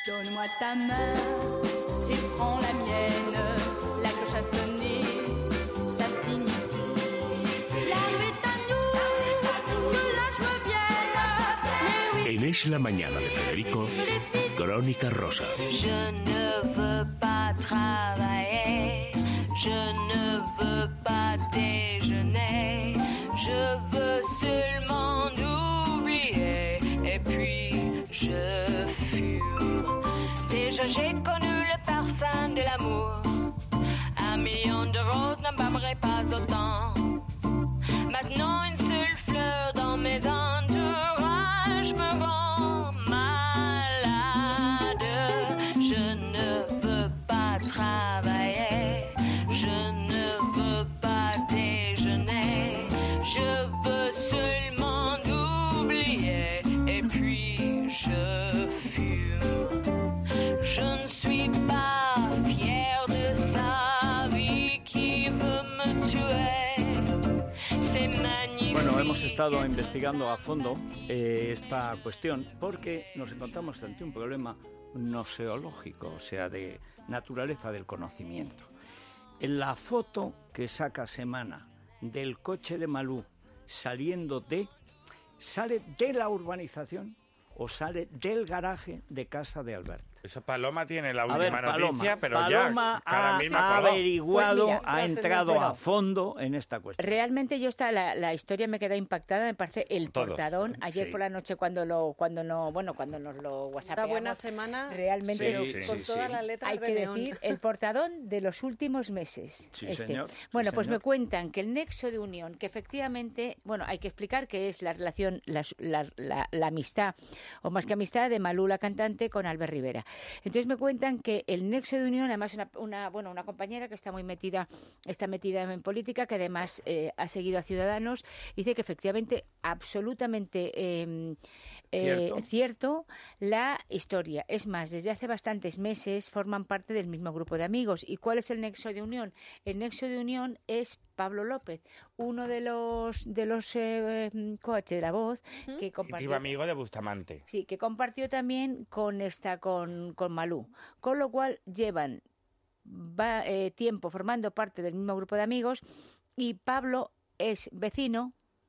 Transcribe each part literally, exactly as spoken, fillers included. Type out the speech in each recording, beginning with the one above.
Donne-moi ta main et prends la mienne. La cloche a sonné, ça signifie la nuit est à nous, que la joie vienne. Mais oui. En Es la Mañana de Federico, Crónica Rosa. Je ne veux pas travailler, je ne veux pas déjeuner, je veux seulement oublier et puis je fume. Déjà j'ai connu le parfum de l'amour, un million de roses n'embâmerait pas autant. Maintenant une seule fleur dans mes entourages me rend malade. Je ne veux pas travailler, je ne veux pas déjeuner, je veux seulement oublier et puis je fume. Je ne suis pas fière de sa vie qui veut me tuer. C'est magnifique. Bueno, hemos estado investigando a fondo eh, esta cuestión porque nos encontramos ante un problema noseológico, o sea, de naturaleza del conocimiento. En la foto que saca Semana del coche de Malú saliendo de, ¿sale de la urbanización o sale del garaje de casa de Albert? Eso Paloma tiene la A última ver, noticia, Paloma, pero Paloma ya cada ha, misma ha coló. averiguado, Pues mira, ha entrado bueno, a fondo en esta cuestión. Realmente yo está la, la historia me queda impactada, me parece el Todos. portadón. Ayer Sí. por la noche cuando lo cuando no bueno cuando nos lo Una whatsappeamos, buena semana, realmente pero Sí, sí, con sí, todas sí. las letras hay de que neón. decir el portadón de los últimos meses. Sí, este. señor. Sí, Bueno, pues señor. me cuentan que el nexo de unión, que efectivamente, bueno, hay que explicar que es la relación, la, la, la, la amistad, o más que amistad, de Malú, la cantante, con Albert Rivera. Entonces me cuentan que el nexo de unión, además una, una bueno una compañera que está muy metida, está metida en política, que además eh, ha seguido a Ciudadanos, dice que efectivamente absolutamente eh, eh, Cierto. cierto la historia. Es más, desde hace bastantes meses forman parte del mismo grupo de amigos. ¿Y cuál es el nexo de unión? El nexo de unión es Pablo López, uno de los de los eh, coaches de La Voz, que compartió, Antiguo amigo de Bustamante. sí, que compartió también con esta con, con Malú, con lo cual llevan va, eh, tiempo formando parte del mismo grupo de amigos, y Pablo es vecino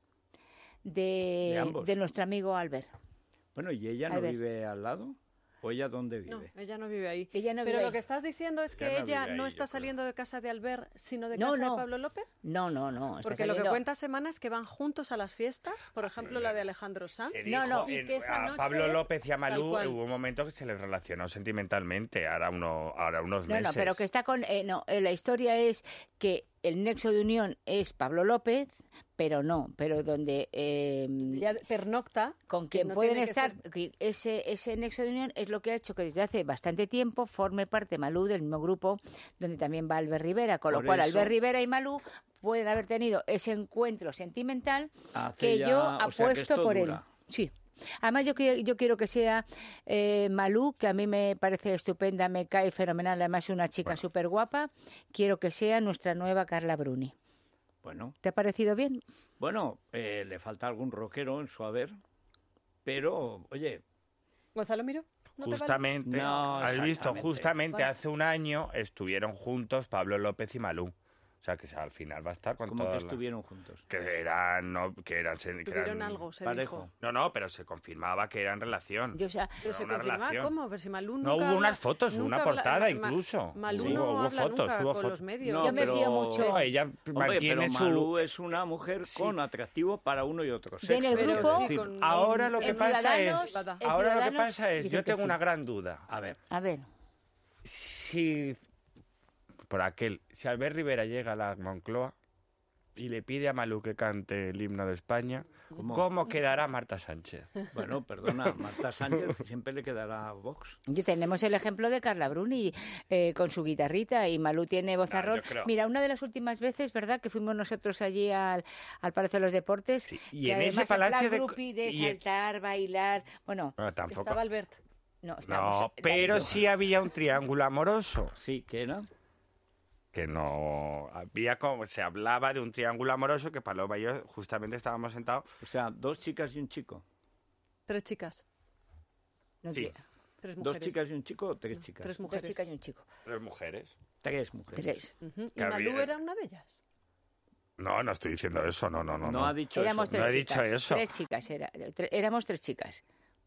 de, De ambos. de nuestro amigo Albert. Bueno, ¿y ella no Albert. vive al lado? ¿O ella dónde vive? No, ella no vive ahí. Ella no Pero vive lo ahí. que estás diciendo es que Ya no ella vive ahí, no yo está creo. saliendo de casa de Albert, sino de No, casa no. de Pablo López. No, no, no. está Porque lo que saliendo- cuenta Semana es que van juntos a las fiestas, por ejemplo la de Alejandro Sanz. Se No, dijo no. Y en- que esa a noche Pablo es López y a Malú tal cual. hubo un momento que se les relacionó sentimentalmente, ahora, uno, ahora unos No, meses. no, pero que está con... eh, no, eh, la historia es que el nexo de unión es Pablo López, pero no, pero donde... eh, Ya pernocta. con que quien no pueden tiene que estar, ser- que ese, ese nexo de unión es lo que ha hecho que desde hace bastante tiempo forme parte Malú del mismo grupo donde también va Albert Rivera, con lo Por cual eso- Albert Rivera y Malú pueden haber tenido ese encuentro sentimental Hace que ya- yo o sea, que apuesto esto por dura. él. Sí. Además, yo quiero, yo quiero que sea eh, Malú, que a mí me parece estupenda, me cae fenomenal, además es una chica Bueno. súper guapa. Quiero que sea nuestra nueva Carla Bruni. Bueno, ¿Te ha parecido bien? bueno eh, le falta algún rockero en su haber, pero, oye, Gonzalo Miro. ¿no te vale? Justamente, No, has visto, exactamente. justamente Vale. hace un año estuvieron juntos Pablo López y Malú. O sea, que al final va a estar con como que todas las- estuvieron juntos. Que eran... No, que eran, que Tuvieron eran- algo, se parejo. dijo. No, no, pero se confirmaba que eran relación. Yo, o sea, Pero se una confirma, relación. ¿cómo? Pero si Malú No, nunca hubo habla- unas fotos, hubo nunca una habla- portada Ma- incluso. Malú Sí, no hubo- hubo habla fotos, nunca hubo con fotos. los medios. No, Yo me pero- fío mucho. No, ella Hombre, mantiene pero su... Malú es una mujer Sí. con atractivo para uno y otro sexo. En el quiero grupo- decir. Sí, con- Ahora en- lo que en pasa es... Ciudadanos- en Ahora lo que Ciudadanos pasa es... dicen Yo que tengo sí. una gran duda. A ver, a ver. Si... Por aquel... Si Albert Rivera llega a la Moncloa y le pide a Malú que cante el himno de España, ¿Cómo? ¿cómo quedará Marta Sánchez? bueno, perdona, Marta Sánchez siempre le quedará a Vox. Y tenemos el ejemplo de Carla Bruni eh, con su guitarrita, y Malú tiene vozarrón. yo creo- Mira, una de las últimas veces, ¿verdad?, que fuimos nosotros allí al, al Palacio de los Deportes. Sí, y que en ese además palacio plan de- groupie de y en- saltar, bailar. Bueno, Bueno, tampoco... Estaba Albert. no, estábamos- No, pero sí había un triángulo amoroso. Sí, ¿qué era? Que no había como se hablaba de un triángulo amoroso que Paloma y yo justamente estábamos sentados. O sea, dos chicas y un chico. Tres chicas. no Sí. sé. Tres ¿Dos mujeres. chicas y un chico o tres chicas? Tres Dos mujeres. chicas y un chico. Las mujeres. Tres mujeres. Tres. Ujú. ¿Y Que Malú había- era una de ellas? No, no estoy diciendo eso, no, no, no. No, no. ha dicho Éramos eso. tres No he chicas. dicho eso. Tres chicas, era, tre- éramos tres chicas.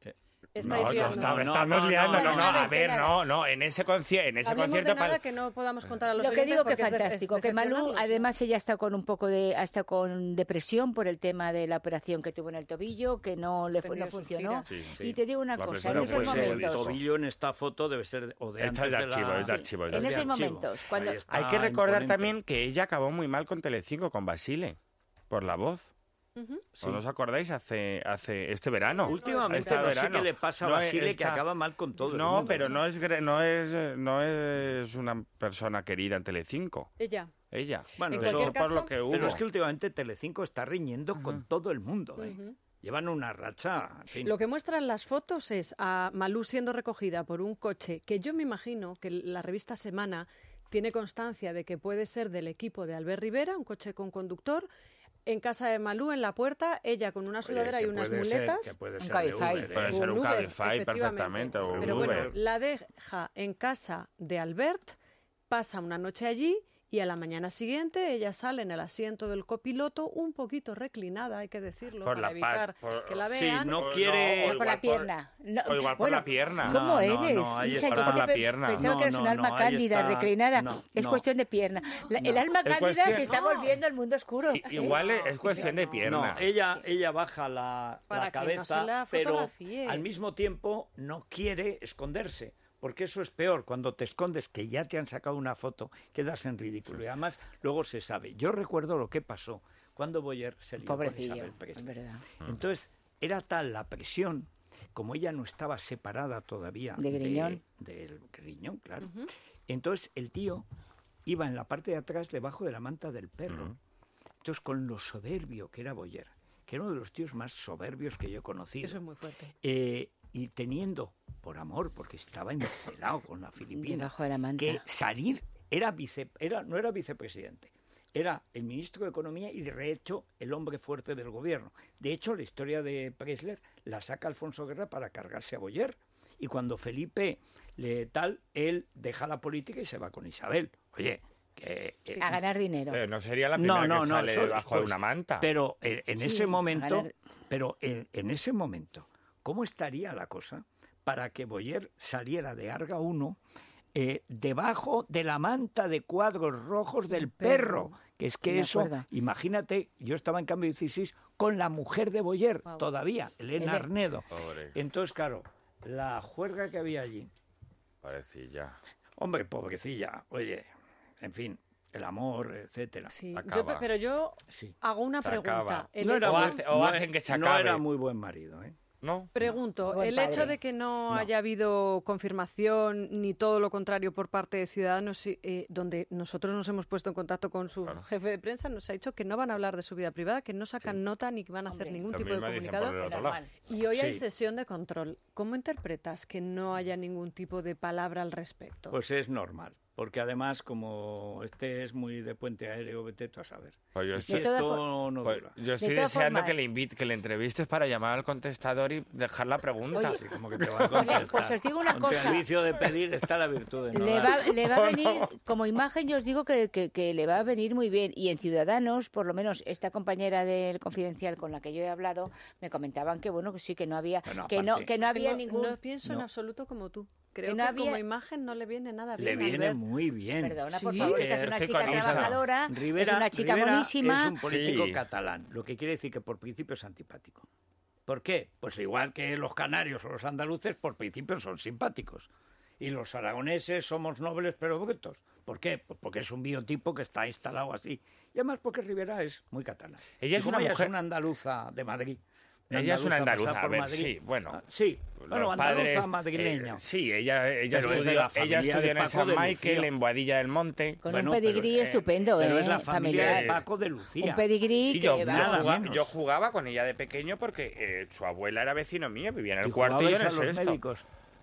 Estáis No, liando. está- no, estamos no, liando, no, no, no, no, a no, ver, no. no, no, en ese, conci- en ese Hablemos concierto... de nada pal- que no podamos contar a los Lo que oyentes digo que porque es de- es fantástico, que Malú decepcionarlos, ¿no? además ella está con un poco de, hasta con depresión por el tema de la operación que tuvo en el tobillo, que no le fu- Tenía no sus funcionó. giras. Sí, sí. Y te digo una La cosa, en persona esos puede ser momentos, eso. El tobillo en esta foto debe ser de- o de Esta antes es de de archivo, la... es de archivo. es de en archivo. esos archivo. momentos, cuando Ahí está, Hay que recordar imponente. también que ella acabó muy mal con Telecinco, con Basile, por la voz. Ujú. Sí. ¿No os acordáis? Hace, hace este verano. Últimamente Este no sé verano. qué le pasa a No, Basile, que está- acaba mal con todo el No, mundo. pero no es, gre- no, es, no es una persona querida en Telecinco. Ella. Ella. Bueno, En eso- cualquier por caso- lo que hubo. pero es que últimamente Telecinco está riñendo con todo el mundo. ¿eh? Ujú. Llevan una racha... En fin. Lo que muestran las fotos es a Malú siendo recogida por un coche que yo me imagino que la revista Semana tiene constancia de que puede ser del equipo de Albert Rivera, un coche con conductor. En casa de Malú, en la puerta, ella con una Oye, sudadera y que unas puede ser- muletas. que puede Un ser de Cabify. Uber, ¿eh? Puede ser un Uber, Cabify efectivamente. perfectamente, o un Pero Uber. bueno, la deja en casa de Albert, pasa una noche allí y a la mañana siguiente ella sale en el asiento del copiloto un poquito reclinada, hay que decirlo, Por para la pa- evitar por- que la sí, vean. no O quiere- o por igual la pierna. No, o igual por bueno, la pierna. ¿Cómo No, no, eres? no, ahí Isa? está. Yo Por la pe- pierna. pensaba que No, eres un no, alma no, ahí cándida, está. reclinada. No, es no. cuestión de pierna. La- el No. alma Es cándida cuestión- se está No. volviendo al mundo oscuro. I- Igual es, es cuestión de pierna. No, ella, ella baja la, Para la que no cabeza, se la pero fotografíe. al mismo tiempo no quiere esconderse. Porque eso es peor, cuando te escondes, que ya te han sacado una foto, quedas en ridículo. Y además, luego se sabe. Yo recuerdo lo que pasó cuando Boyer se lió con Pobrecillo, Isabel es Presley. verdad. Entonces, era tal la presión, como ella no estaba separada todavía De Griñón. del Griñón, claro. Entonces, el tío iba en la parte de atrás, debajo de la manta del perro. Entonces, con lo soberbio que era Boyer, que era uno de los tíos más soberbios que yo he conocido, Eso es muy fuerte. eh, y teniendo, por amor, porque estaba encelado con la Filipina, Debajo de la manta. que salir era vice, era, no era vicepresidente, era el ministro de Economía y de hecho el hombre fuerte del gobierno. De hecho, la historia de Preisler la saca Alfonso Guerra para cargarse a Boyer. Y cuando Felipe le tal, él deja la política y se va con Isabel. Oye, que... eh, A ganar dinero. Pero no sería la primera no, no, que no, sale eso debajo de después. una manta. Pero eh, en Sí, ese a momento, ganar- pero en, en ese momento, ¿cómo estaría la cosa para que Boyer saliera de Arga uno eh, debajo de la manta de cuadros rojos del perro? Que es que Me eso, acuerdo. imagínate, yo estaba en Cambio dieciséis con la mujer de Boyer, Guau. todavía, Elena Ele- Arnedo. Pobre, Entonces, claro, la juerga que había allí, parecilla. hombre, pobrecilla, oye, en fin, el amor, etcétera. Sí, yo, Acaba. pe- pero yo Sí. hago una Se pregunta. acaba. El No hecho- era O muy- hace- o no hacen e- que se no acabe. era muy buen marido, ¿eh? ¿No? Pregunto, Buen el hecho padre. de que no, No. haya habido confirmación ni todo lo contrario por parte de Ciudadanos, eh, donde nosotros nos hemos puesto en contacto con su Claro. jefe de prensa, nos ha dicho que no van a hablar de su vida privada, que no sacan nota ni que van a hacer Hombre. ningún Lo tipo de mismo dicen comunicado. por el otro Normal. lado. Y hoy hay Sí. sesión de control. ¿Cómo interpretas que no haya ningún tipo de palabra al respecto? Pues es normal, porque además como este es muy de puente aéreo, vete tú a saber. Pues yo Y estoy, todas esto no pues dura. yo estoy De todas deseando formas- que le invite, que le entrevistes para llamar al contestador y dejar la pregunta. Oye, Sí, como que te va a Oye, contestar. pues os digo una Ante cosa. el vicio de pedir está la virtud de no Le dar. va, le va a venir, como imagen, yo os digo que, que- que le va a venir muy bien. Y en Ciudadanos, por lo menos esta compañera del Confidencial con la que yo he hablado, me comentaban que bueno, que sí, que no había, Bueno, que no, aparte- que no había Tengo- ningún. No pienso en no. absoluto como tú. Creo Que que, no había- como imagen no le viene nada Le bien. viene Albert. muy bien. Perdona, por Sí, favor, que esta es una estoy chica con Isa. trabajadora, Rivera, es una chica Rivera monísima. es un político Sí. catalán, lo que quiere decir que por principio es antipático. ¿Por qué? Pues igual que los canarios o los andaluces, por principio son simpáticos. Y los aragoneses somos nobles pero brutos. ¿Por qué? Pues porque es un biotipo que está instalado así. Y además porque Rivera es muy catalán. Ella Y es como una ella mujer- es una andaluza de Madrid. Ella es una andaluza, pasada a por ver, Madrid. sí, bueno. Ah, sí, Los bueno, andaluza padres, madrileña. eh, sí, ella, ella Pero es de estudió, la ella familia estudió de en el Paco San de Michael, Lucía. en Boadilla del Monte. Con Bueno, un pero, pedigrí eh, estupendo, Pero ¿eh? es la familia familiar. de Paco de Lucía. Un pedigrí Y yo, que yo va. nada jugaba, menos. yo jugaba con ella de pequeño porque eh, su abuela era vecino mío, vivía en el ¿Y cuarto y yo en jugabais el a los sexto. médicos?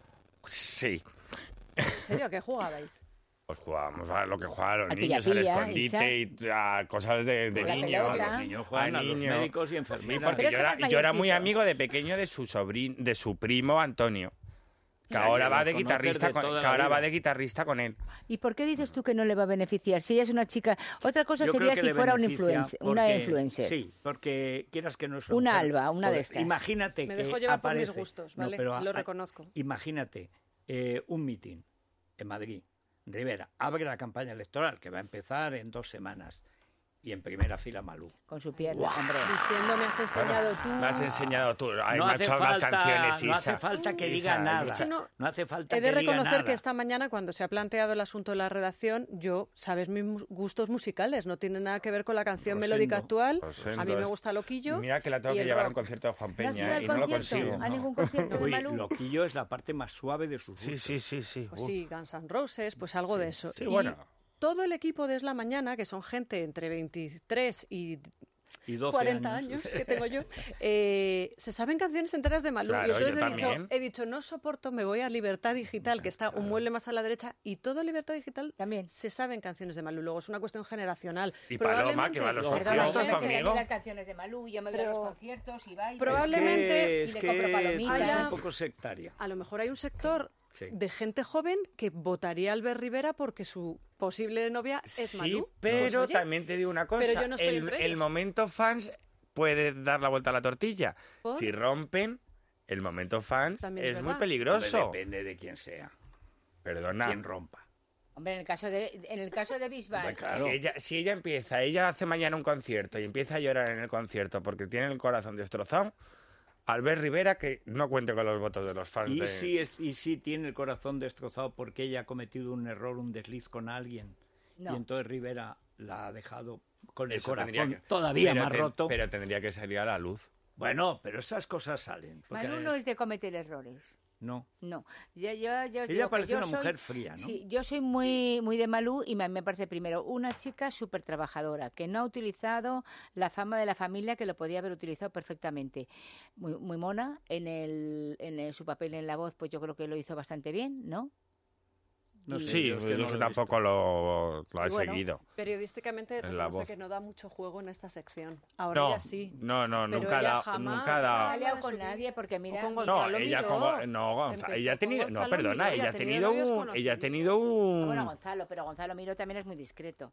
Sí, ¿En serio? ¿A qué jugabais? pues jugábamos a lo que jugaban los Al niños, al pilla-pilla, escondite y a cosas de, de La niños. pelota. Los niños juegan a, los niños. médicos y Sí, enfermeras. porque Pero yo eso era, más yo era muy mayorcito. amigo de pequeño de su sobrin, de su primo Antonio. Que ahora va de Lo conoces guitarrista de con, toda que la ahora va vida. de guitarrista con él. ¿Y por qué dices tú que no le va a beneficiar? Si ella es una chica... Otra cosa Yo creo sería que si le fuera un beneficia influencer, una porque- influencer. Sí, porque quieras que no es Una mujer, Alba, una de porque estas. Imagínate Me que dejo llevar por mis aparece- gustos, No, ¿vale? pero Lo a- reconozco. Imagínate eh, un mitin en Madrid, Rivera, abre la campaña electoral que va a empezar en dos semanas y en primera fila Malú. Con su pierna, hombre. Diciendo, me has enseñado tú. Me has enseñado tú. Ay, no me ha hace hecho unas falta, canciones, no hace Isa. falta que Isa, diga nada. Isa. Es que no- No hace falta He de que diga reconocer nada. que esta mañana, cuando se ha planteado el asunto de la redacción, yo, sabes mis mus- gustos musicales, no tiene nada que ver con la canción Rosendo. melódica actual. Rosendo A mí me es- gusta Loquillo. Mira que la tengo y que el llevar a un rock. concierto de Juan ¿No has ido Peña al y no lo concierto? consigo. ¿A ningún concierto de Uy, Malú? Loquillo es la parte más suave de sus Sí, gustos. sí, sí, sí. Pues Uh. sí, Guns N' Roses, pues algo de eso. Sí, Y bueno. todo el equipo de Es la Mañana, que son gente entre veintitrés y Y doce cuarenta años, que tengo yo, eh, se saben canciones enteras de Malú. Claro, y entonces yo he dicho, también. he dicho, no soporto, me voy a Libertad Digital, que está un mueble más a la derecha, y todo Libertad Digital También. se saben canciones de Malú. Luego es una cuestión generacional. Y Paloma, Probablemente- que va a los Perdona, conciertos yo me sé conmigo. también las canciones de Malú, yo me voy a Pero- los conciertos y bailo. Probablemente- Es y que, le compro es que palomitas. tú eres Haya- un poco sectaria. A lo mejor hay un sector Sí. de gente joven que votaría a Albert Rivera porque su posible novia es Sí, Malú. pero Pues, oye, también te digo una cosa. pero yo no estoy el, entre el ellos. momento fans puede dar la vuelta a la tortilla. ¿Por? Si rompen, el momento fans También es es, muy verdad. peligroso. Hombre, depende de quién sea, Perdona. quién rompa. Hombre, en el caso de, en el caso de Bisbal, Hombre, claro. Si ella, si ella empieza, ella hace mañana un concierto y empieza a llorar en el concierto porque tiene el corazón destrozado, Albert Rivera que no cuente con los votos de los fans. Y de... si, es, y si tiene el corazón destrozado porque ella ha cometido un error, un desliz con alguien, no. y entonces Rivera la ha dejado con el Eso tendría corazón que- todavía pero más ten- roto. Pero tendría que salir a la luz. Bueno, pero esas cosas salen. porque Malú no es- es de cometer errores. No. No, yo, yo, yo os Ella digo que parece yo una soy- mujer fría, ¿no? Sí, yo soy muy, muy de Malú y me, me parece primero una chica súper trabajadora, que no ha utilizado la fama de la familia que lo podía haber utilizado perfectamente. Muy, muy mona, en, el, en el- su papel en La Voz, pues yo creo que lo hizo bastante bien, ¿no? No sé, Sí, yo es que yo no es lo que he tampoco lo, lo he Y bueno, seguido. Periodísticamente En La reconoce Voz. que no da mucho juego en esta sección. Ahora No, ya sí. no, no, Pero nunca ha ella dado- jamás nunca ha No dado- ha Ah, aliado de con su- nadie porque mira... con No, Gonzalo ella Miró. como no, Gonza- Empezó ella ha con tenido, no, Gonzalo perdona, Miró, ella ya ha tenía tenido novios un, ella ha conocidos. tenido un, Bueno, Gonzalo, pero Gonzalo Miro también es muy discreto.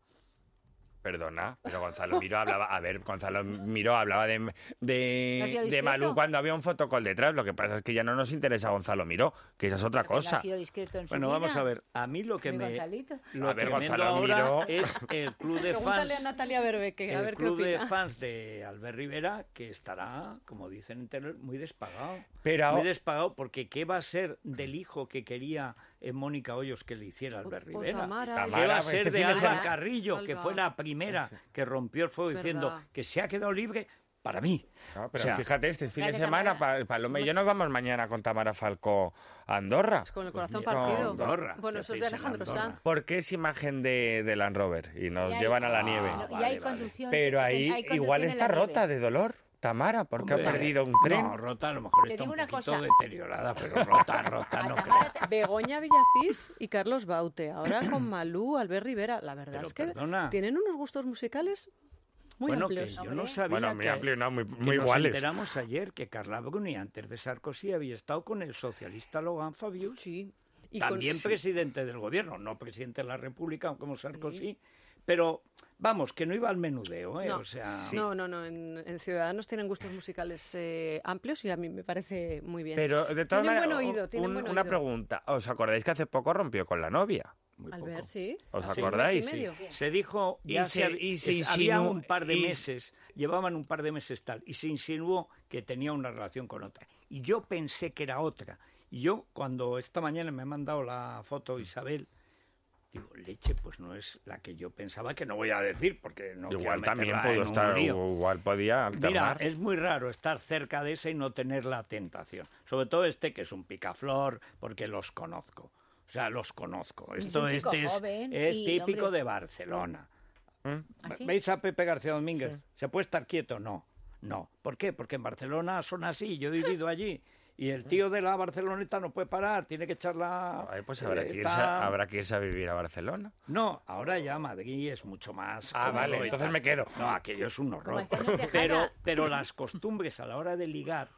perdona, pero Gonzalo Miró hablaba, a ver, Gonzalo Miró hablaba de, ¿No ha de, sido de discreto? Malú cuando había un fotocall detrás, lo que pasa es que ya no nos interesa Gonzalo Miró, que esa es otra Porque no cosa. ha sido discreto en su Bueno, vida. vamos a ver. A mí lo que Mi me... Gonzalito. Lo A ver, tremendo Gonzalo ahora Miró. es el club de Pregúntale a fans... Natalia Berbeque, a El ver qué club de opina. fans de Albert Rivera, que estará, como dicen en Teruel, muy despagado. Pero Muy ahora- despagado, porque ¿qué va a ser del hijo que quería eh, Mónica Hoyos que le hiciera Albert O- o Rivera? Tamara. Tamara, ¿Qué va a este ser de fin de Alba semana- Carrillo, que Alba. fue la primera que rompió el fuego Verdad. diciendo que se ha quedado libre para mí? No, pero O sea, fíjate, este fin de Gracias, semana, Tamara. Pa- Paloma y yo nos vamos mañana con Tamara Falcó a Andorra. Con el corazón Con partido. Andorra. Bueno, ¿Qué eso es de hacéis en Alejandro Andorra? Sanz. Porque es imagen de, de Land Rover y nos Y hay- llevan a la Ah, nieve. No, y vale, hay vale. conducción- Pero hay ahí conducción igual en está la rota nieve. de dolor, Tamara, porque Hombre, ha perdido un tren. No, rota a lo mejor Te está digo un una poquito cosa. deteriorada, pero rota, rota A no Tamara creo. Begoña Villacís y Carlos Baute. Ahora con Malú, Albert Rivera. La verdad Pero es que perdona. tienen unos gustos musicales muy Bueno, que amplios. yo no Hombre. sabía Bueno, muy que, amplio, no, muy, que muy nos iguales. enteramos ayer que Carla Bruni, antes de Sarkozy, había estado con el socialista Logan Fabius, Sí. Y con- también presidente del gobierno, no presidente de la República como Sarkozy, pero vamos, que no iba al menudeo, ¿eh? No, O sea, no, no, no. En, en Ciudadanos tienen gustos musicales eh, amplios y a mí me parece muy bien. Pero de todas Tienen maneras, buen oído, tienen un- buen una oído. pregunta. ¿Os acordáis que hace poco rompió con la novia? muy Al poco. ver, sí. ¿Os Sí. acordáis? Mes y medio. Se dijo, Y ya se- se, hab- y se es- había insinuó- un par de y- meses, llevaban un par de meses tal, y se insinuó que tenía una relación con otra. Y yo pensé que era otra. Y yo, cuando esta mañana me ha mandado la foto Isabel, digo, leche, pues no es la que yo pensaba, que no voy a decir, porque no quiero igual también meterla en pudo un estar, lío. igual podía Mira, alternar. es muy raro estar cerca de esa y no tener la tentación. Sobre todo este, que es un picaflor, porque los conozco. O sea, los conozco. Es Esto un chico este es, joven es y, típico hombre, de Barcelona. ¿Mm? ¿Ah, sí? ¿Veis a Pepe García Domínguez? ¿Se puede estar quieto? No. No. ¿Por qué? Porque en Barcelona son así. Yo he vivido allí. Y el tío de la Barceloneta no puede parar. Tiene que echar la... Ay, pues habrá eh, que, irse, está- habrá que irse a vivir a Barcelona. No, ahora ya Madrid es mucho más... Ah, cómodo vale, y entonces tal. me quedo. No, aquello es un horror. Como Antonio Tejada. Pero, pero las costumbres a la hora de ligar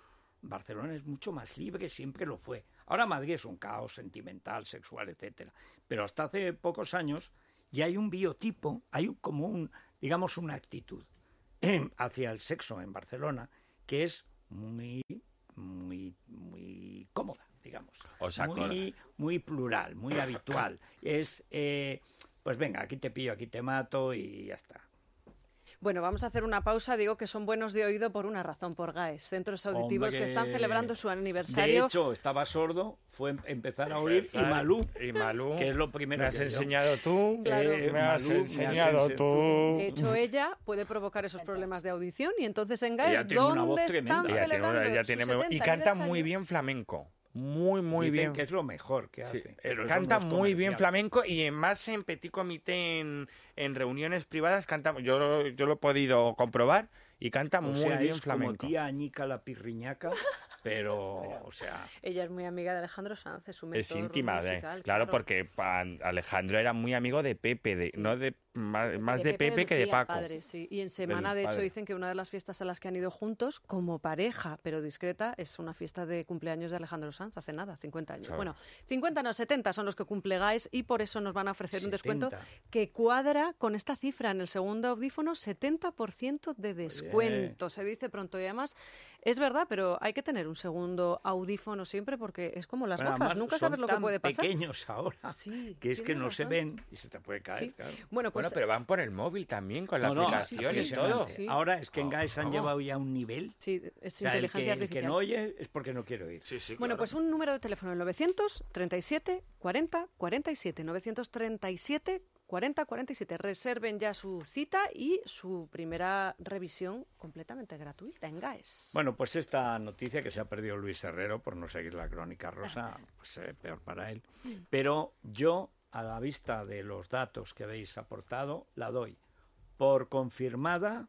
Barcelona es mucho más libre, siempre lo fue. Ahora Madrid es un caos sentimental, sexual, etcétera. Pero hasta hace pocos años ya hay un biotipo, hay un, como un, digamos, una actitud eh, hacia el sexo en Barcelona que es muy, muy, muy cómoda, digamos. O sea, muy, muy plural, muy habitual. Es, eh, pues venga, aquí te pillo, aquí te mato y ya está. Bueno, vamos a hacer una pausa. Digo que son buenos de oído por una razón, por GAES, centros auditivos Hombre, que están celebrando su aniversario. De hecho, estaba sordo, fue em- empezar a oír y Empezar, Malú, y Malú, que es lo primero me has que yo. enseñado tú, Claro. eh, me has Malú, me has enseñado enseñado tú. De hecho, ella puede provocar esos problemas de audición y entonces en GAES, Ella tiene una voz ¿dónde tremenda. están Ella tiene una- celebrando ella su tiene muy- y setenta canta aniversario? muy bien flamenco. Muy, muy Dicen bien. que es lo mejor que Sí, hace. eh, pero eso canta no es muy bien comercial. flamenco y en más en petit comité, en, en reuniones privadas, canta, yo, lo- yo lo he podido comprobar y canta O muy sea, bien es flamenco. como tía Añica la pirriñaca, pero, o sea... Ella es muy amiga de Alejandro Sanz, es su mentor Es íntima, de, musical, claro, porque pa- Alejandro era muy amigo de Pepe, de, no de más, más de, de Pepe Pepe que de Lucía, Paco. Padre, sí. Y en semana, Del de hecho, padre. dicen que una de las fiestas a las que han ido juntos, como pareja, pero discreta, es una fiesta de cumpleaños de Alejandro Sanz, hace nada, cincuenta años. Claro. Bueno, cincuenta no, setenta son los que cumple GAES y por eso nos van a ofrecer un descuento setenta. que cuadra con esta cifra en el segundo audífono, setenta por ciento de descuento. Se dice pronto y además es verdad, pero hay que tener un segundo audífono siempre porque es como las Bueno, gafas, además, nunca son sabes lo que tan puede pasar. pequeños ahora, Sí, que es que tienes no se razón. ven y se te puede caer, Sí. claro. Bueno, pues Bueno, pero van por el móvil también, con la No, no, aplicación sí, y sí, todo. sí. Ahora es que en GAES han Oh. llevado ya un nivel. sí, es O sea, el que, inteligencia el que artificial. no oye es porque no quiere oír. Sí, sí, Bueno, claro. pues un número de teléfono, el novecientos treinta y siete cuarenta cuarenta y siete. novecientos treinta y siete cuarenta cuarenta y siete. Reserven ya su cita y su primera revisión completamente gratuita en GAES. Bueno, pues esta noticia que se ha perdido Luis Herrero por no seguir la crónica rosa, pues eh, peor para él. Pero yo, a la vista de los datos que habéis aportado, la doy por confirmada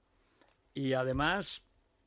y además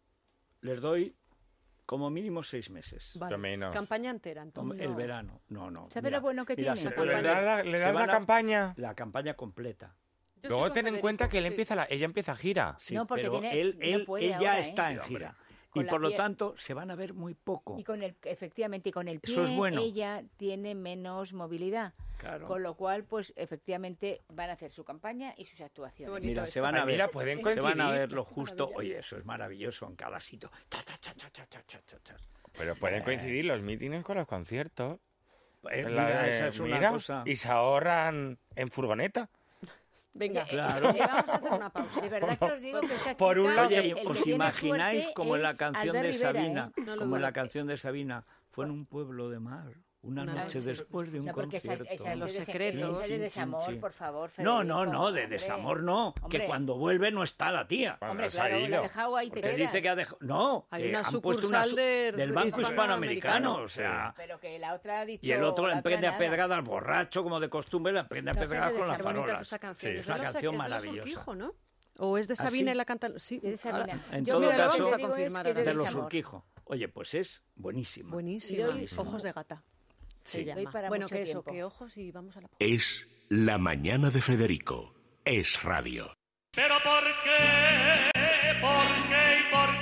les doy como mínimo seis meses. Vale. menos. Campaña entera, entonces. El verano. No, no. ¿Sabe mira, lo bueno que mira, tiene? se Pero puede- ¿Le das la, le se das la van a- campaña? La campaña completa. Yo estoy Luego con ten en Federico, cuenta que él sí. empieza la, ella empieza gira. Sí, No, porque pero tiene- él, no él, puede él ya ahora, ¿eh? está en Sí, gira. Con Y la por lo piel- tanto se van a ver muy poco. Y con el, efectivamente, y con el pie Eso es bueno. ella tiene menos movilidad. Claro. Con lo cual, pues efectivamente van a hacer su campaña y sus actuaciones. bonito. Mira, esto. se van a Ay, ver. mira, pueden Se coincidir. van a ver lo justo. Maravilla. Oye, eso es maravilloso en cada sitio. Ta, ta, ta, ta, ta, ta, ta, ta, ta. Pero pueden coincidir los mítines con los conciertos. Eh, La mira, de- esa es una mira, cosa. y se ahorran en furgoneta. Venga, Claro. eh, vamos a hacer una pausa. De verdad que os digo que esta Por un chica, lado- Oye, el- el que ¿os tiene imagináis suerte como en la es canción Albert de Rivera, Sabina? ¿eh? No lo Como en la dudo. canción de Sabina. Fue en un pueblo de mar. Una, Una noche noche. después de un No, porque esa, es- concierto. esa es Los de, des- secretos. esa es de Chin, desamor, chin, chin. por favor, No, no, Federico, no, de hombre. desamor no. Que Hombre. cuando vuelve no está la tía. Cuando Hombre, se ha claro, la ido. he dejado ahí, te Te quedas. dice que ha dejado... No, Hay que una han puesto sucursal su- de- del de Banco Hispanoamericano. Hispanoamericano. O sea, Pero que la otra ha dicho... y el otro le la otra emprende a nada. pedrada al borracho, como de costumbre, le emprende a No seas pedrada de con las desarmonitas Bonita es farolas. esa canción. Sí, Es es de una los- canción es de los maravillosa. Urquijo, ¿no? ¿O es de ¿Ah, Sabina sí? y la canta? Sí, Es de Sabina. ahora- En Yo, todo mira, lo caso- que vamos a digo es confirmar que es ahora. de De los desamor. Urquijo. Oye, pues es buenísima. Buenísima. Y hoy- Ojos de gata. Se Sí. llama. Doy para Bueno, mucho que eso, tiempo. que ojos y vamos a la pausa. Es La Mañana de Federico. Es radio. Pero ¿por qué? ¿Por qué y por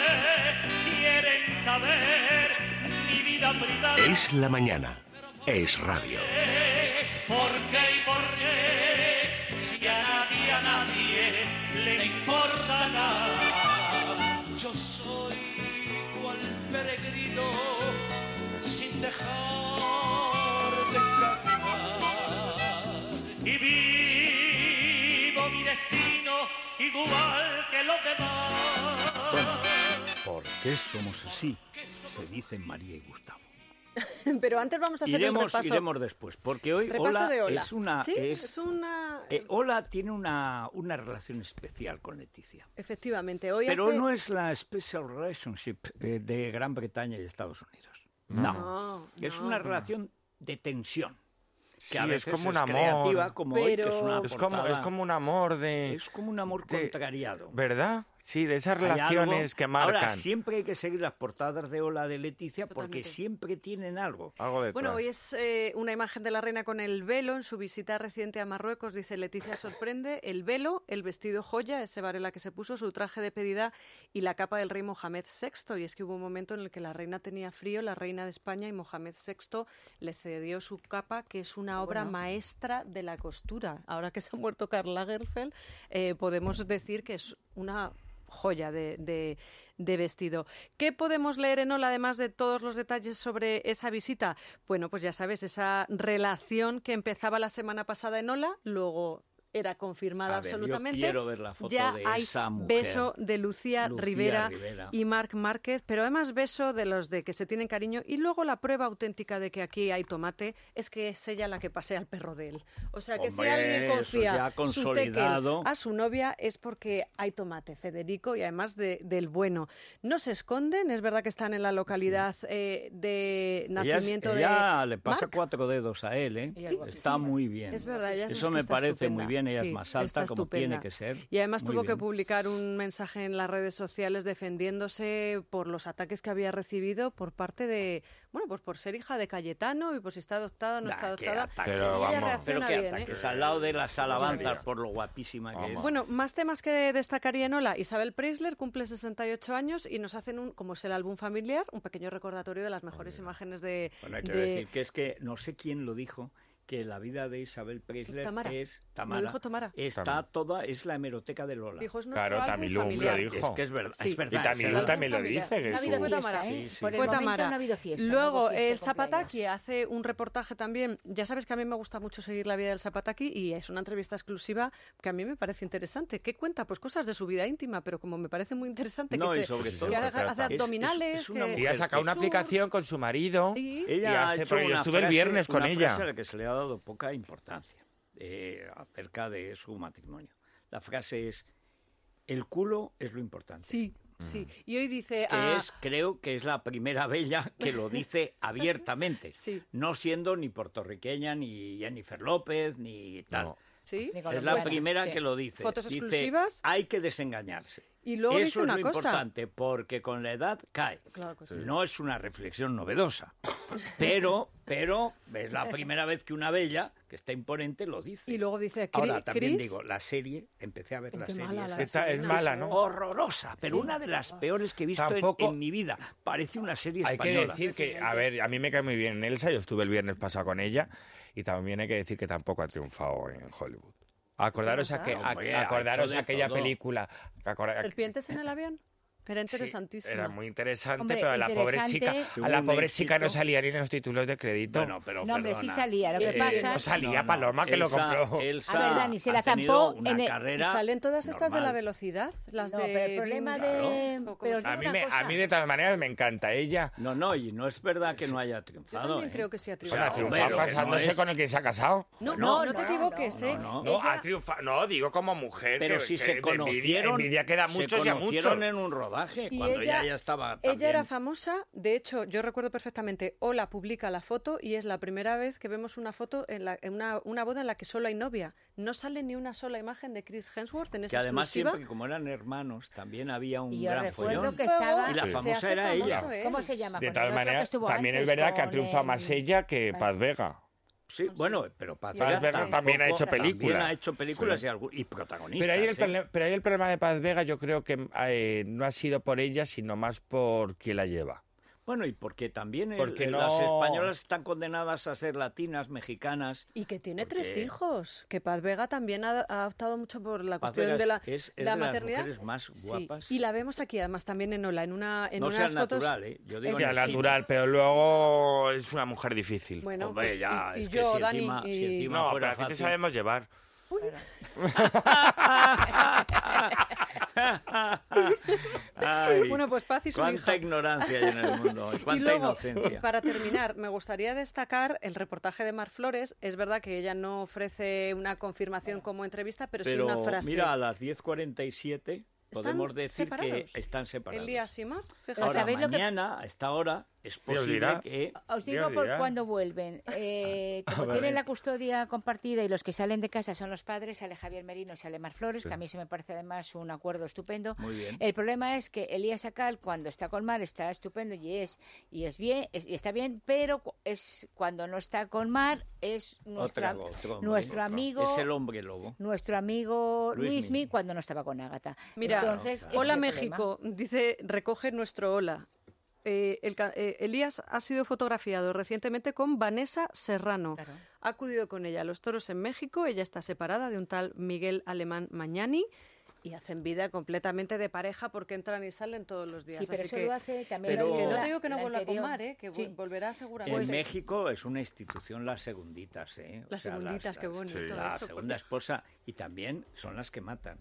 qué quieren saber mi vida privada? Es La Mañana. Es radio. ¿Por qué y por qué? Si a nadie, a nadie le importa nada. Yo soy cual peregrino sin dejar de caminar. Y vivo mi destino igual que los demás. ¿Por qué somos así? Se dicen María y Gustavo. Pero antes vamos a hacer el Iremos, repaso. iremos después, porque hoy repaso Ola, de Ola. es una... Sí, es, es una... eh, Ola tiene una, una relación especial con Leticia. Efectivamente, hoy Pero hace... no es la Special Relationship eh, de Gran Bretaña y Estados Unidos. No. No, Es no. una relación de tensión. Que Sí, a es veces como un es amor. creativa, como hoy, que es Pero- una Es como, es portada- como un amor de... es como un amor de- contrariado. ¿Verdad? Sí, de esas Hay relaciones algo- que marcan. Ahora, siempre hay que seguir las portadas de Hola de Leticia porque Totalmente. siempre tienen algo. Algo detrás. Bueno, hoy es eh, una imagen de la reina con el velo en su visita reciente a Marruecos. Dice, Leticia sorprende, el velo, el vestido joya, ese varela que se puso, su traje de pedida y la capa del rey Mohamed sexto. Y es que hubo un momento en el que la reina tenía frío, la reina de España, y Mohamed sexto le cedió su capa, que es una obra maestra de la costura. Ahora que se ha muerto Karl Lagerfeld, eh, podemos decir que es una joya de, de, de vestido. ¿Qué podemos leer en Hola, además de todos los detalles sobre esa visita? Bueno, pues ya sabes, esa relación que empezaba la semana pasada en Hola, luego era confirmada A ver, yo absolutamente. quiero ver la foto ya de hay esa mujer. beso de Lucía, Lucía Rivera, Rivera. y Marc Márquez, pero además beso de los de que se tienen cariño, y luego la prueba auténtica de que aquí hay tomate es que es ella la que pasea el perro de él. O sea que Hombre, si alguien eso confía ya su consolidado. tekel a su novia es porque hay tomate, Federico, y además de, del bueno. No se esconden, es verdad que están en la localidad eh, de Ella, es- nacimiento ella de le pasa Marc. cuatro dedos a él, ¿eh? Y algo así. Está muy bien. Es verdad, ella es Eso que me está parece estupenda. muy bien, ella Sí, es más alta está como estupenda. tiene que ser. Y además Muy tuvo que bien. publicar un mensaje en las redes sociales defendiéndose por los ataques que había recibido por parte de, bueno, pues por ser hija de Cayetano y por si está adoptada o no Nah, está qué adoptada. ataque. Pero Y ella vamos. Pero reacciona qué bien, ¿eh? ataques, al lado de las alabanzas Vamos. por lo guapísima que es. Vamos. Bueno, más temas que destacaría en Hola. Isabel Preisler cumple sesenta y ocho años y nos hacen, un, como es el álbum familiar, un pequeño recordatorio de las mejores imágenes de... Bueno, hay que de- decir que es que no sé quién lo dijo, que la vida de Isabel Preisler Tamara. es Lo Tamara. dijo Tamara. Está Tamara. toda, es la hemeroteca de Lola. Dijo, es nuestro Claro, álbum Tamilú lo familiar. dijo. Es que es verdad, Sí. es verdad. Y es Tamilú el también lo álbum dice. familiar. que No ha su- habido Fue fiesta, Tamara. ¿eh? Sí, sí. Por el Fue momento Tamara. no ha habido fiesta. no Luego, hubo fiesta el por Zapataki cumpleaños. hace un reportaje también. Ya sabes que a mí me gusta mucho seguir la vida del Zapataki y es una entrevista exclusiva que a mí me parece interesante. ¿Qué cuenta? Pues cosas de su vida íntima, pero como me parece muy interesante No, que, y se, sobre que todo- haga- Es- hace es- abdominales. es una que- Y mujer ha sacado una Sur. aplicación con su marido. Sí. Ella Y ha hace- hecho pero yo una estuve el frase- viernes con una ella. frase a la que se le ha dado poca importancia eh, acerca de su matrimonio. La frase es: el culo es lo importante. Sí, sí. Y hoy dice... Que ah, es, creo que es la primera bella que lo dice abiertamente, Sí. no siendo ni puertorriqueña, ni Jennifer López, ni tal. No. ¿sí? Ni Es la colombiana, primera sí. que lo dice. Fotos Dice, exclusivas. hay que desengañarse. Y luego Eso dice es una lo cosa. importante, porque con la edad cae. Claro que sí. No es una reflexión novedosa, pero, pero es la primera vez que una bella, que está imponente, lo dice. Y luego dice... Ahora, Cri- también Chris- digo, la serie, empecé a ver la Qué serie. mala esa. la Esta es Serena, mala, ¿eh? ¿no? Horrorosa, pero Sí. una de las peores que he visto en- Tampoco- en, mi vida. Parece una serie Hay que española. decir que, a ver, a mí me cae muy bien Elsa, yo estuve el viernes pasado con ella y también hay que decir que tampoco ha triunfado en Hollywood. Acordaros, ¿Qué a que, pasa? a- Hombre, ha acordaros hecho de aquella todo. película. acorda- ¿Serpientes en el avión? Era Sí, interesantísimo. era muy interesante, Hombre, pero a la pobre interesante. chica, a la Un pobre éxito. chica no salía ni en los títulos de crédito. Bueno, pero No, hombre, sí perdona. salía. Lo que Eh, pasa... no salía No, no, Paloma, que lo Elsa- compró. Elsa A ver, Dani, se la ha tenido zampó una en el- ¿Y carrera salen todas estas de la normal. velocidad? Las No, de pero el problema Bing- de... ¿O cómo pero se os A digo mí, una me, a cosa. mí de todas maneras me encanta ella. No, no, y no es verdad que no haya Yo triunfado. también ¿eh? creo que sí ha Bueno, triunfado. ha triunfado pero que no casándose es- con el que se ha casado. No, No, no, no no, te no, equivoques, no, ¿eh? no. No, Ella- ha triunfado. No, digo como mujer. Pero que, si que se envidia- conocieron, Envidia queda se muchos y a conocieron muchos. en un rodaje, Y cuando ella- ella ya estaba Ella también- era famosa, de hecho, yo recuerdo perfectamente, Hola publica la foto y es la primera vez que vemos una foto en, la, en una, una boda en la que solo hay novia. No sale ni una sola imagen de Chris Hemsworth en esa que además exclusiva. siempre, como eran hermanos, también había un Y yo gran recuerdo follón. que estaba... Y la se famosa hace era famoso ella. él. ¿Cómo se llama? De Con todas el otro que maneras, estuvo también es antes verdad que ha con triunfado el- más ella que Paz Vega. Sí, bueno, pero Paz Y Vega, Paz Vega también ha hecho tampoco- películas. También ha hecho películas Sí. y, algu- y protagonistas. Pero ahí, el ¿eh? problema, pero ahí el problema de Paz Vega yo creo que eh, no ha sido por ella, sino más por quien la lleva. Bueno, y porque también el- Porque las no- españolas están condenadas a ser latinas, mexicanas. Y que tiene Porque- tres hijos. Que Paz Vega también ha, ha optado mucho por la Paz cuestión Vega de la, es, es la de maternidad. las mujeres más Sí, guapas. y la vemos aquí además también en Hola, en, una, en no sea unas fotos... natural, ¿eh? Yo digo Es Ya, en el cine. natural, pero luego es una mujer difícil. Bueno, Hombre, pues, ya, y, y es que yo, si Dani, encima- y- si encima- No, fuera pero aquí te fácil. sabemos llevar. Ay, Bueno, pues Paz y su cuánta hija. ignorancia hay en el mundo, y Y cuánta luego, inocencia. para terminar, me gustaría destacar el reportaje de Mar Flores. Es verdad que ella no ofrece una confirmación como entrevista, pero, Pero sí una frase. mira, a las diez cuarenta y siete podemos decir separados? que están separados. Elías y Mar, fíjate. Pero Ahora, ¿sabéis lo que- mañana, a esta hora, es Dios posible dirá. que... Os digo Dios por dirá. cuándo vuelven. Eh, como ver. tienen la custodia compartida y los que salen de casa son los padres, sale Javier Merino y sale Mar Flores, que a mí se me parece además un acuerdo estupendo. Muy bien. El problema es que Elías Acal, cuando está con Mar, está estupendo y es y es bien, es- y está bien, pero cu- es cuando no está con Mar, es nuestro, Otra am- cosa, hombre. nuestro amigo... Es el hombre lobo. Nuestro amigo Luismi. Luismi cuando no estaba con Ágata. Mira, Entonces, ese Hola es el problema. México, dice, recoge nuestro hola. Eh, el ca- eh, Elías ha sido fotografiado recientemente con Vanessa Serrano. Claro. Ha acudido con ella a los toros en México. Ella está separada de un tal Miguel Alemán Mañani y hacen vida completamente de pareja porque entran y salen todos los días. Sí, pero Así eso que, lo hace también. pero- lo hizo que no la- te digo que no la vuelva anterior. con Mar, ¿eh? que Sí. vol- volverá seguramente. En México es una institución las segunditas, ¿eh? O Las sea, segunditas, qué bonito sí. La eso. segunda esposa, y también son las que matan.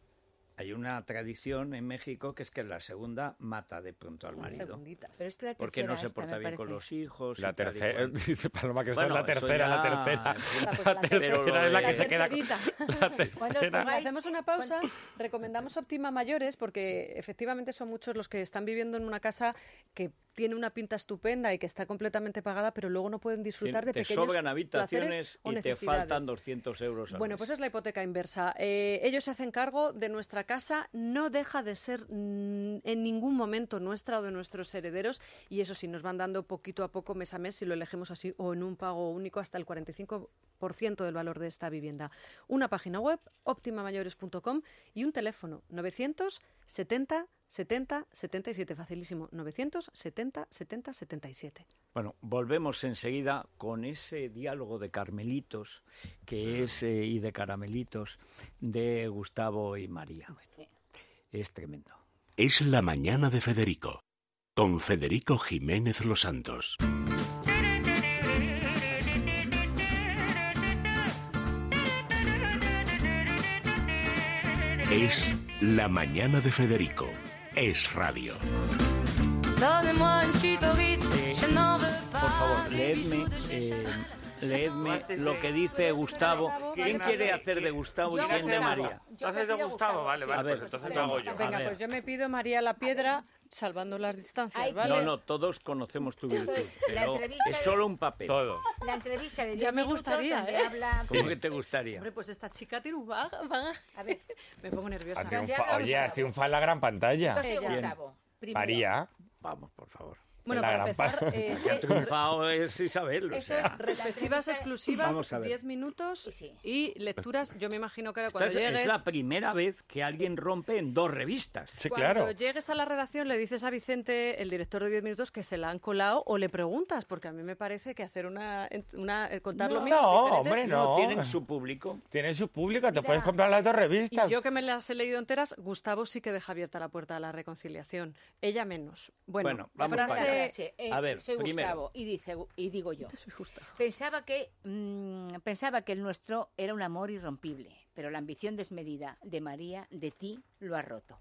Hay una tradición en México que es que la segunda mata de pronto al Las marido. segunditas. Pero es la Porque no tercera se esta, porta me bien con parece. los hijos. La y tal y tercera, cual. dice Paloma que esta Bueno, es la eso tercera, la ya- tercera. Ah, pues La la tercera tercera. es la que La se queda con tercerita. la Cuando os tercera. pongáis- Hacemos una pausa, recomendamos Óptima Mayores porque efectivamente son muchos los que están viviendo en una casa que tiene una pinta estupenda y que está completamente pagada, pero luego no pueden disfrutar de te pequeños sobran placeres habitaciones o y te necesidades. faltan doscientos euros al Bueno, mes. pues es la hipoteca inversa. Eh, ellos se hacen cargo de nuestra casa, no deja de ser mm, en ningún momento nuestra o de nuestros herederos, y eso sí, nos van dando poquito a poco, mes a mes, si lo elegimos así, o en un pago único, hasta el cuarenta y cinco por ciento del valor de esta vivienda. Una página web, optima mayores punto com, y un teléfono, novecientos setenta setenta setenta y siete, facilísimo, novecientos setenta setenta setenta y siete. Bueno, volvemos enseguida con ese diálogo de Carmelitos que es eh, y de Caramelitos de Gustavo y María. Sí. Es tremendo. Es la mañana de Federico, con Federico Jiménez Los Santos. Es la mañana de Federico. Es radio. Donne-moi une suite au Ritz, je n'en veux Por pas. favor, des leedme, bijoux de chez eh, Chanel. leedme lo que dice Gustavo. ¿Quién quiere hacer de Gustavo y Yo quién de Gustavo. María? Yo ¿Haces de prefiero Gustavo? Vale, vale, A ver, pues entonces a lo hago ver. yo. A Venga, ver. pues yo me pido María la Piedra, salvando las distancias, Ay, ¿vale? No, no, todos conocemos tu virtud, es la pero entrevista es de- solo un papel. Todo. La entrevista de Ya diez me minutos gustaría, donde ¿eh? habla... ¿Cómo que te gustaría? Hombre, pues esta chica tiene un vaga, vaga. A ver, Me pongo nerviosa. Ha Donde triunfa- habla Oye, ha Gustavo. triunfado en la gran yo pantalla. soy Ella. Gustavo. Primero. María. Vamos, por favor. Bueno, la para gran empezar, pa- eh, Que ha triunfado es Isabel, o Esto sea. es respectivas la entrevista- exclusivas, Vamos a ver. diez minutos Y sí. y lecturas. Yo me imagino que ahora Esta cuando es, llegues... es la primera vez que alguien rompe en dos revistas. Sí, Cuando claro. llegues a la redacción le dices a Vicente, el director de diez minutos, que se la han colado o le preguntas, porque a mí me parece que hacer una... una eh, contar lo No, mismo... no, diferentes- hombre, No, no. tienen su público. Tiene su público, te Mira. puedes comprar las dos Y revistas. yo que me las he leído enteras, Gustavo sí que deja abierta la puerta a la reconciliación. Ella menos. Bueno, Bueno, la vamos La para frase... allá. frase, eh, A ver, soy primero. Gustavo y dice y digo yo. Soy Gustavo. Pensaba que mm, pensaba que el nuestro era un amor irrompible, pero la ambición desmedida de María de ti lo ha roto.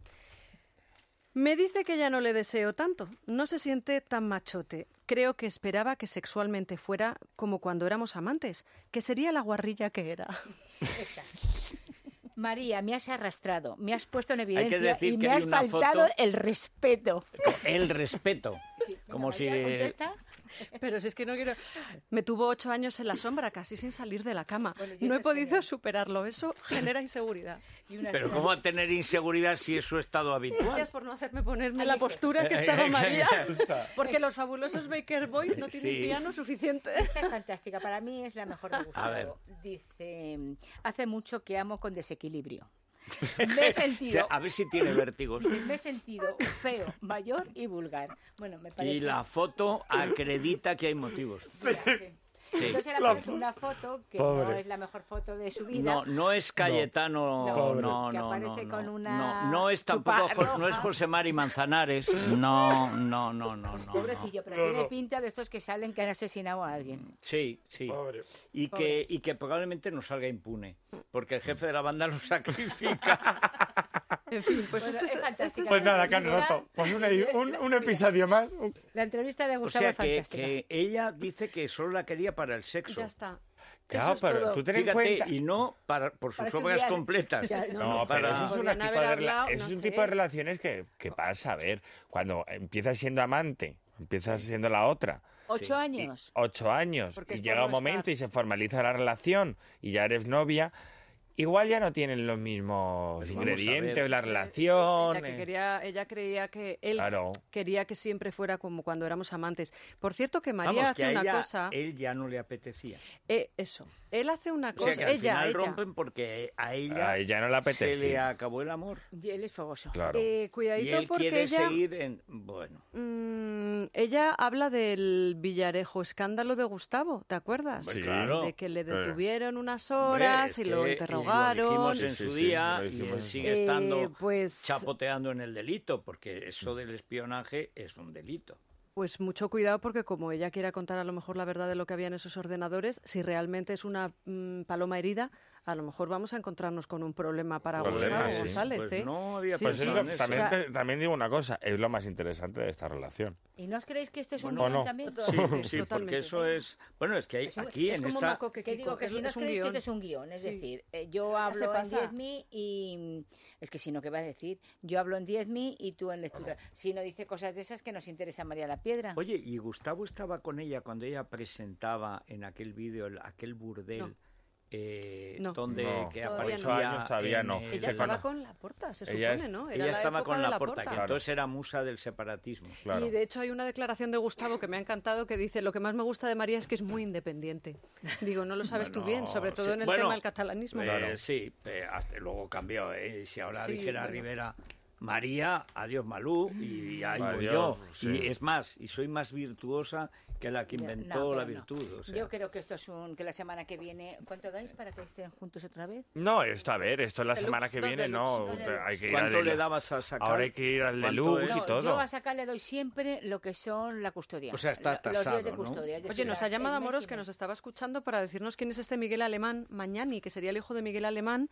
Me dice que ya no le deseo tanto. No se siente tan machote. Creo que esperaba que sexualmente fuera como cuando éramos amantes, que sería la guarrilla que era. Esta. María, me has arrastrado, me has puesto en que evidencia decir y que me hay has una faltado foto- el respeto. El respeto. Sí, venga, Como María, si- contesta. Pero si es que no quiero... Me tuvo ocho años en la sombra, casi sin salir de la cama. Bueno, y No he esto es podido genial. superarlo. Eso genera inseguridad. Y una- Pero ¿cómo va a tener inseguridad si es su estado habitual? Gracias por no hacerme ponerme Ahí la está. postura que estaba María. está. Porque los fabulosos Baker Boys no tienen Sí. piano suficiente. Esta es fantástica, para mí es la mejor de A ver. Gustavo. Dice, hace mucho que amo con desequilibrio. Me he O sea, sentido, a ver si tiene vértigos. me he sentido feo, mayor y vulgar. Bueno, me parece... Y la foto acredita que hay motivos. Mira, sí. Sí. Entonces le aparece una foto que no Pobre. es la mejor foto de su vida. No, no es Cayetano, No. no, Pobre. no, Que no, aparece no, con no, una no, no es tampoco, chupa Jo- no es roja. José Mari Manzanares, no, no, no, no, no, no. Pobrecillo, pero tiene pinta de estos que salen que han asesinado a alguien. Sí, sí. Pobre. Y Pobre. que, y que probablemente no salga impune, porque el jefe de la banda lo sacrifica. En fin, pues Bueno, este es es- fantástica. Pues nada, que han Mira, roto. Pues un, un, un episodio más. La entrevista de O Gustavo sea es que, fantástica. que ella dice que solo la quería para el sexo. Ya está. Claro, Eso es pero todo. tú ten en Fíjate, cuenta... y no para, por Para sus obras estudiar. completas. Ya, No, no, pero para- eso es, una Podrían tipo haber de, rela- hablado, eso no es un sé. tipo de relaciones que, que pasa. A ver, cuando empiezas siendo amante Empieza siendo la otra. ¿Ocho Sí. años? Ocho años. Porque Y es llega por un no momento estar. y se formaliza la relación y ya eres novia. Igual ya no tienen los mismos Pues vamos a ingredientes, ver. la relación. Ella, que eh. quería, ella creía que él Claro. quería que siempre fuera como cuando éramos amantes. Por cierto, que María Vamos, hace que a una ella, cosa. él ya no le apetecía. eh, eso. Él hace una O cosa. sea que al ella, final ella. rompen porque a ella, A ella no le se apetece. le acabó el amor. Y él es fogoso. Claro. Eh, Y cuidadito él porque quiere ella. seguir en... Bueno, Mm, ella habla del Villarejo escándalo de Gustavo, ¿te acuerdas? Sí. claro. De que le Pero- detuvieron unas hombre, horas es y que- lo y interrogaron. Lo dijimos en Sí, su sí, día lo y dijimos él en su sigue día. estando Eh, pues- chapoteando en el delito, porque eso del espionaje es un delito. Pues mucho cuidado porque como ella quiera contar a lo mejor la verdad de lo que había en esos ordenadores, si realmente es una mm, paloma herida, a lo mejor vamos a encontrarnos con un problema para Problema, Gustavo sí. González. Pues ¿eh? no había Sí, Pues sí. eso, pensado en eso. también, O sea- te- también digo una cosa, es lo más interesante de esta relación. ¿Y no os creéis que esto es un Bueno, guión no. también? Sí, sí, porque Totalmente. eso es... Bueno, es que hay, Es un- aquí Es en como esta... Macoque Que digo Kiko, que es, si no es os un creéis que guión. esto es un guión, es Sí. decir, eh, yo se hablo en pasa. diez mi y... Es que si no, ¿qué va a decir? Yo hablo en diez mi y tú en lectura. Si no dice cosas de esas que nos interesa a María la Piedra. Oye, ¿y Gustavo estaba con ella cuando ella presentaba en aquel vídeo el- aquel burdel No. eh, No. donde No, que todavía aparecía no. Ocho años todavía en no. el- Ella Se estaba cono- con Laporta, se Ella supone, es- ¿no? Era ella la estaba época con de Laporta, que Laporta. entonces era musa del separatismo. Claro. Y de hecho hay una declaración de Gustavo que me ha encantado que dice, lo que más me gusta de María es que es muy independiente. Digo, no lo sabes tú Bueno, bien, sobre todo sí. en el Bueno, tema del catalanismo. Eh, Claro. Sí, eh, hasta luego cambió. eh, Si ahora Sí, dijera bueno. Rivera, María, adiós Malú, y ahí voy Adiós, yo. sí. Y es más, y soy más virtuosa que la que Ya, inventó no, la pero no. virtud. O sea. Yo creo que esto es un... que la semana que viene... ¿Cuánto dais para que estén juntos otra vez? No, esto, a ver, esto la Deluxe, semana que dos viene, deluxe, no. dos deluxe. Hay que ir al ¿Cuánto de- le dabas a sacar? Ahora hay que ir al ¿Cuánto deluxe es? y No, todo. yo a sacar le doy siempre lo que son la custodia. O sea, está Lo- Los días de tasado, ¿no? custodia. es Oye, decir, nos las- ha llamado el mes Amoros y que mes. nos estaba escuchando para decirnos quién es este Miguel Alemán Mañani, que sería el hijo de Miguel Alemán,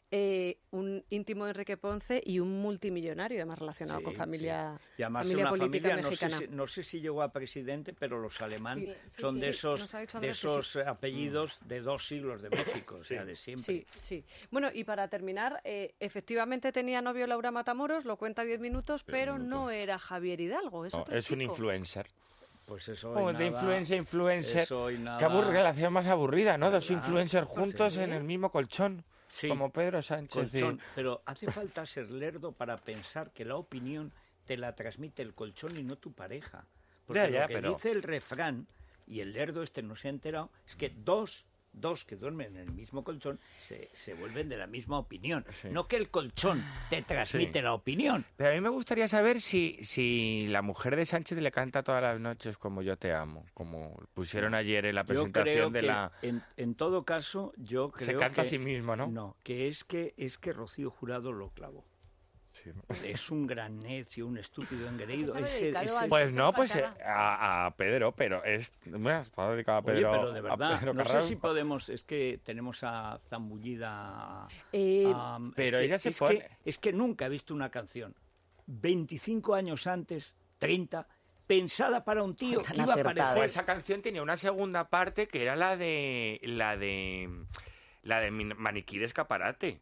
eh, un íntimo de Enrique Ponce y un multimillonario, además relacionado Sí, con familia, sí. Y además familia una política familia, no sé, mexicana. si, no sé si llegó a presidente, pero los alemanes Sí, sí, son sí, de sí. esos, Nos ha dicho de Andrés que esos eh, apellidos de dos siglos de México, o sea, de siempre. Sí, sí. Bueno, y para terminar, eh, efectivamente tenía novio Laura Matamoros, lo cuenta diez minutos, pero no era Javier Hidalgo, es No, otro es un chico. influencer. Pues eso Como y de nada, influencer, influencer. eso y nada. Qué aburre, relación más aburrida, ¿no? Dos ¿Verdad? influencers juntos sí. en el mismo colchón. Sí. Como Pedro Sánchez. y- Colchón, pero hace falta ser lerdo para pensar que la opinión te la transmite el colchón y no tu pareja. Porque Ya, ya, lo que pero- dice el refrán, y el lerdo este no se ha enterado, es que dos, dos que duermen en el mismo colchón se, se vuelven de la misma opinión. Sí. No que el colchón te transmite Sí. la opinión. Pero a mí me gustaría saber si, si la mujer de Sánchez le canta todas las noches como yo te amo, como pusieron ayer en la Yo creo presentación que de la... en, en todo caso, yo creo Se canta que... a sí mismo, ¿no? No, que es que es que Rocío Jurado lo clavó. Sí. Es un gran necio, un estúpido engreído. Estaba Ese- dedicado ese- al- Pues Eso no, pues eh, faltaba. a, a Pedro, pero es... Bueno, está dedicado a Oye, Pedro. pero de a verdad, Pedro no sé Carrasco. si podemos, es que tenemos a Zambullida. Eh, am, pero es que, ella se es pone- que, es que nunca he visto una canción veinticinco años antes, treinta, pensada para un tío Tan que iba a acertado. Pues aparecer. esa canción tenía una segunda parte que era la de... La de... La de Min- Maniquí de Escaparate.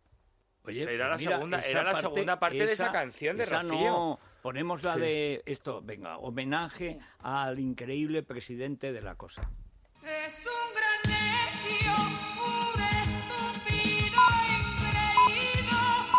Oye, Era la pues mira, segunda- esa era la segunda parte de esa canción de esa Rocío. No, ponemos la Sí. de esto, venga, homenaje al increíble presidente de la cosa. Es un gran necio, un estúpido increído,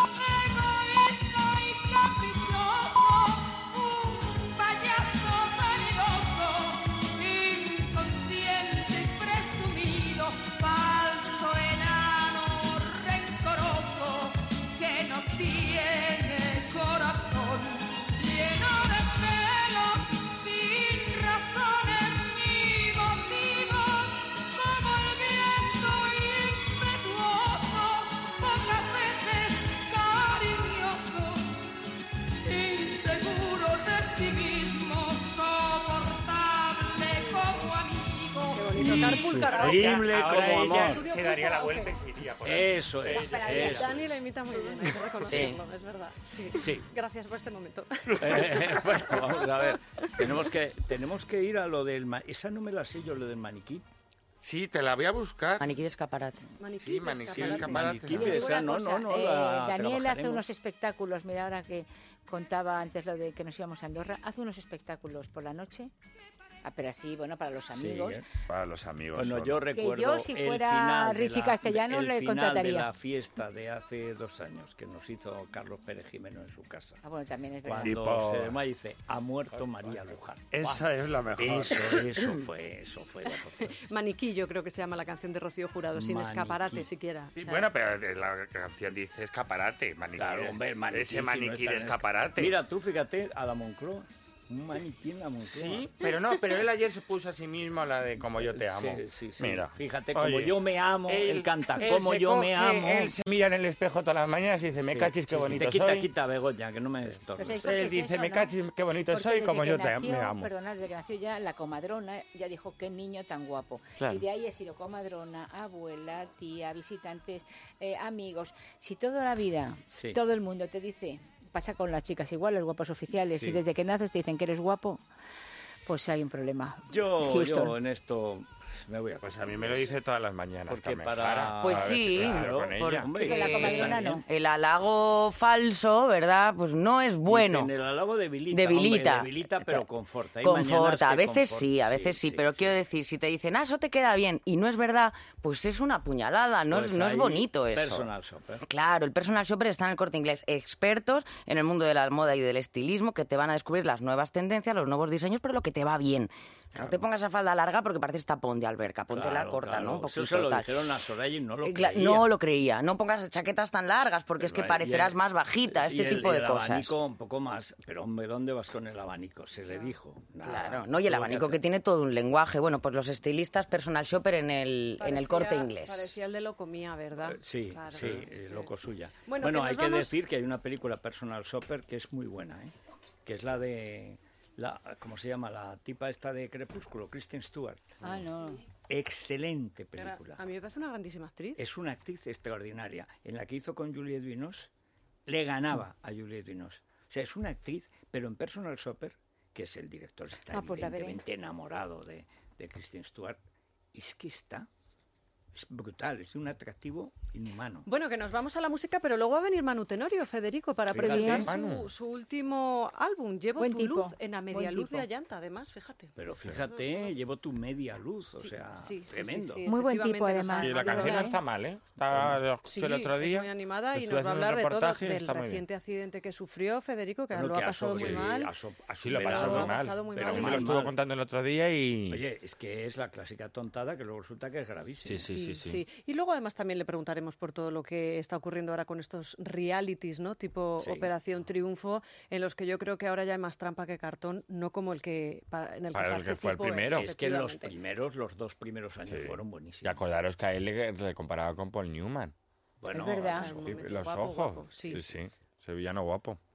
egoísta y caprichoso, un payaso vanidoso, inconsciente y presumido, falso enano rencoroso, que no tiene corazón, lleno de celos, sin razones ni motivos, como el viento impetuoso, pocas veces cariñoso, inseguro de sí mismo, soportable como amigo. Qué bonito, Carpool Karaoke. Insufrible Ahora como ella amor. se daría la vuelta y se iría por ahí. Eso es, Para eso. Dani la imita muy bien, hay que reconocerlo, es verdad. Sí. Sí. Gracias por este momento. Eh, bueno, vamos a ver. Tenemos que, tenemos que ir a lo del... ma- Esa no me la sé yo, lo del maniquí. Sí, te la voy a buscar. Maniquí de escaparate. Maniquí, Sí, maniquí, escaparate. escaparate. Maniquí, Yo digo esa una no, cosa, no, no, eh, la Daniel hace trabajaremos. unos espectáculos, mira ahora que contaba antes lo de que nos íbamos a Andorra, hace unos espectáculos por la noche. Ah, pero así, bueno, para los amigos. Sí, ¿eh? Para los amigos. Bueno, solo. yo recuerdo yo, si el fuera final de Richie la- Castellano, el le final contrataría. de la fiesta de hace dos años que nos hizo Carlos Pérez Jimeno en su casa. Ah, bueno, también es verdad. Cuando Tipo- se desmaya dice, ha muerto María Luján. Esa es la mejor. Eso, eso fue, eso fue. Maniquí, yo creo que se llama la canción de Rocío Jurado, sin Maniquí. escaparate siquiera. Sí, O sea, bueno, pero la canción dice escaparate, maniquí. Claro, hombre, el maniquí, Ese si no maniquí está de en el- escaparate. Mira, tú fíjate, a la Moncloa, un maniquí en la Moncloa. Sí, pero no, pero él ayer se puso a sí mismo la de Como yo te amo. Sí, sí, sí. Mira. Fíjate, como Oye, yo me amo, él, canta, como se yo me coge, amo. Él se mira en el espejo todas las mañanas y dice, me Sí, cachis, qué sí, sí. bonito Te quita, soy. quita, Begoña, que no me estorbes. Pues, ¿sabéis por qué Él es dice, eso, me no? cachis, qué bonito Porque soy, desde como que yo te nació, me amo. Perdonad, desde que nació ya la comadrona, ya dijo qué niño tan guapo. Claro. Y de ahí he sido comadrona, abuela, tía, visitantes, eh, amigos. Si toda la vida, Sí. todo el mundo te dice, pasa con las chicas igual, los guapos oficiales, Sí. y desde que naces te dicen que eres guapo, pues hay un problema. Yo, Houston. yo en esto me voy a Pues a mí me lo dice todas las mañanas. Porque Carmen para- Jara. Pues A ver, sí, claro, con por- ella. hombre, Que la que comadrona está no. bien. El halago falso, ¿verdad? Pues no es bueno. Dicen, el halago debilita, Debilita. hombre, debilita, pero conforta. Hay Conforta, mañanas a que veces conforta. sí, a veces sí, pero quiero decir, si te dicen, ah, eso te queda bien y no es verdad, pues es una puñalada, no, Pues es, no es ahí, bonito eso. Personal shopper. Claro, el personal shopper está en el Corte Inglés, expertos en el mundo de la moda y del estilismo que te van a descubrir las nuevas tendencias, los nuevos diseños, pero lo que te va bien. No te pongas esa falda larga porque pareces tapón de alberca, ponte la Claro, corta, claro. ¿no? Un Eso poquito se lo tal. dijeron a Soraya y no lo Eh, cla- creía. No lo creía. No pongas chaquetas tan largas porque es que Pero, parecerás y el- más bajita, este y el- tipo y de el cosas. abanico un poco más. Pero, hombre, ¿dónde vas con el abanico? Se le dijo. Nada. Claro, no, y el Tuvo abanico que hacer- tiene todo un lenguaje. Bueno, pues los estilistas personal shopper en el, en el parecía- Corte Inglés. Parecía el de Locomía, ¿verdad? Eh, Sí, Claro. sí, eh, loco suya. Bueno, Bueno, que hay nos que vamos- decir que hay una película Personal Shopper que es muy buena, ¿eh? Que es la de... La, ¿Cómo se llama? La tipa esta de Crepúsculo, Kristen Stewart. Ah, no. Excelente Era- película. a mí me parece una grandísima actriz. Es una actriz extraordinaria. En la que hizo con Juliette Binoche, le ganaba a Juliette Binoche. O sea, es una actriz, pero en Personal Shopper, que es el director, está Ah, pues la veré. evidentemente enamorado de, de Kristen Stewart. Es que está... Es brutal, es de un atractivo inhumano. Bueno, que nos vamos a la música, pero luego va a venir Manu Tenorio, Federico, para Fíjate, presentar Manu. su, su último álbum. Llevo Buen tu tipo, luz en a media buen luz de tipo. Allanta, además, fíjate. Pero fíjate, llevo tu media luz, o Sí, sea, sí, sí, sí, tremendo. sí, Muy buen efectivamente, tipo, nos además. ha- Y la de canción verdad, no ¿eh? está mal, ¿eh? Está, lo Sí, escuché el otro día. es muy animada y Estuve nos va a haciendo hablar un de todo, reportaje, del está muy bien. reciente accidente que sufrió Federico, que Bueno, lo que ha pasado muy sí, mal. ha so- ha Sí, lo superado- pasó Lo muy ha mal. pasado muy Pero mal. a mí me Mal, lo estuvo mal. contando el otro día y... Oye, es que es la clásica tontada que luego resulta que es gravísima. Sí, sí, sí, sí. Y luego además también le preguntaremos por todo lo que está ocurriendo ahora con estos realities, ¿no? Tipo Sí. Operación Triunfo, en los que yo creo que ahora ya hay más trampa que cartón, no como el que pa- en el Para que el que fue el participó él, primero. Es que los efectivamente. primeros, los dos primeros años Sí. fueron Y buenísimos. acordaros que a él le, le comparaba con Paul Newman. Bueno, Es verdad. eso- Sí, momento los guapo, ojos. guapo, sí, sí. sí. Sevillano guapo.